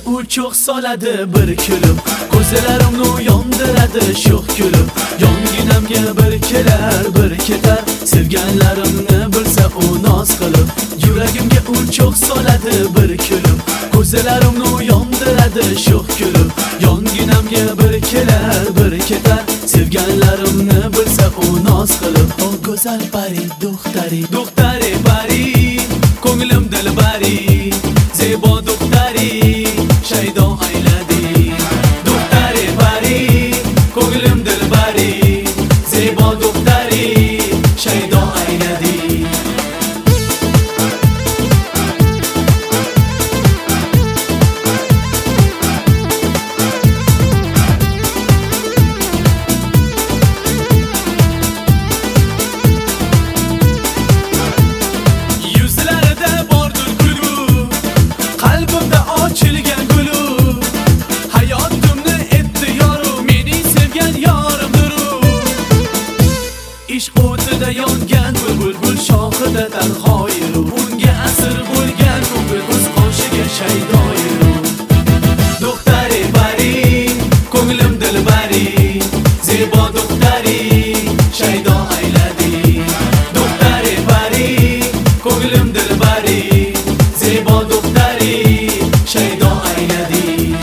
u cho'q soladi bir kulib, ko'zlarimni yondiradi sho'x kulib. Yonginamga bir kelar bir ketar, sevganlarimni bilsa u noz qilib. Yuragimga u cho'q soladi bir kulib, ko'zlarimni yondiradi sho'x kulib. Yonginamga bir kelar bir ketar, sevganlarimni bilsa u noz qilib. O go'zal pari do'xtari, do'xtari pari, ko'nglim dilbari, zebo do'xtari, shaydo ayladi. Do'xtari pari, ko'nglim dilbari, zebo do'xtari, shaydo ayladi. Ishq o'tida yongan bulbul shoxida tanhoyiru, unga asir bo'lgan ko'ngil o'z qoshiga shaydoyiru. Do'xtari pari, ko'nglim dilbari, zebo do'xtari, shaydo ayladi. Do'xtari pari, ko'nglim dilbari, zebo do'xtari, shaydo ayladi.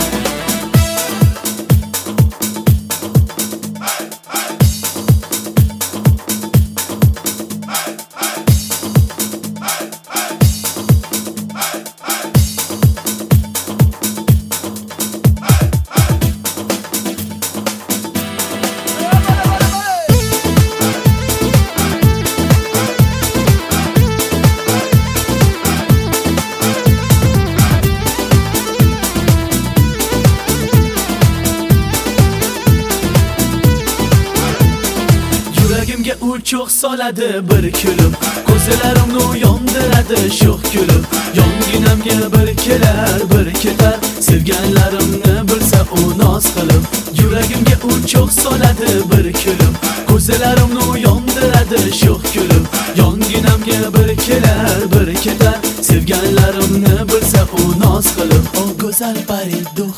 Yuragimga u cho'q soladi bir kulib, ko'zlarimni yondiradi sho'x kulib. Yonginamga bir kelar bir ketar, sevganlarimni bilsa u noz qilib. Yuragimga u cho'q soladi bir kulib, ko'zlarimni yondiradi sho'x kulib. Yonginamga bir kelar bir ketar, sevganlarimni bilsa u noz qilib. O go'zal pari